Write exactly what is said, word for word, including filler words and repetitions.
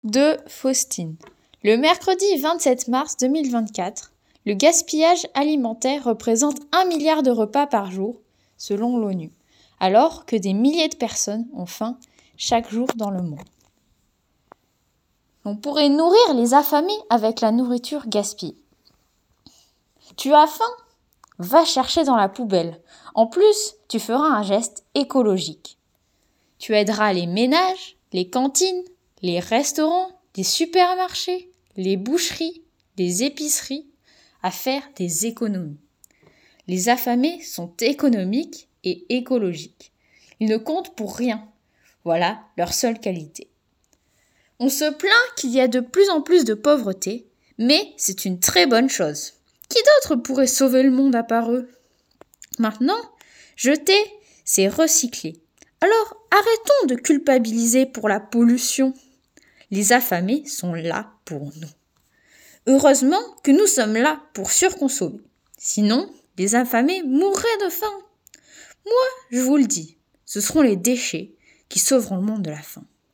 de Faustine. Le mercredi vingt-sept mars deux mille vingt-quatre, le gaspillage alimentaire représente un milliard de repas par jour, selon l'ONU, alors que des milliers de personnes ont faim chaque jour dans le monde. On pourrait nourrir les affamés avec la nourriture gaspillée. Tu as faim ? Va chercher dans la poubelle. En plus, tu feras un geste écologique. Tu aideras les ménages, les cantines, les restaurants, les supermarchés, les boucheries, les épiceries à faire des économies. Les affamés sont économiques et écologiques. Ils ne comptent pour rien. Voilà leur seule qualité. On se plaint qu'il y a de plus en plus de pauvreté, mais c'est une très bonne chose. Qui d'autre pourrait sauver le monde à part eux ? Maintenant, jeter, c'est recycler. Alors, arrêtons de culpabiliser pour la pollution. Les affamés sont là pour nous. Heureusement que nous sommes là pour surconsommer. Sinon, les affamés mourraient de faim. Moi, je vous le dis, ce seront les déchets qui sauveront le monde de la faim.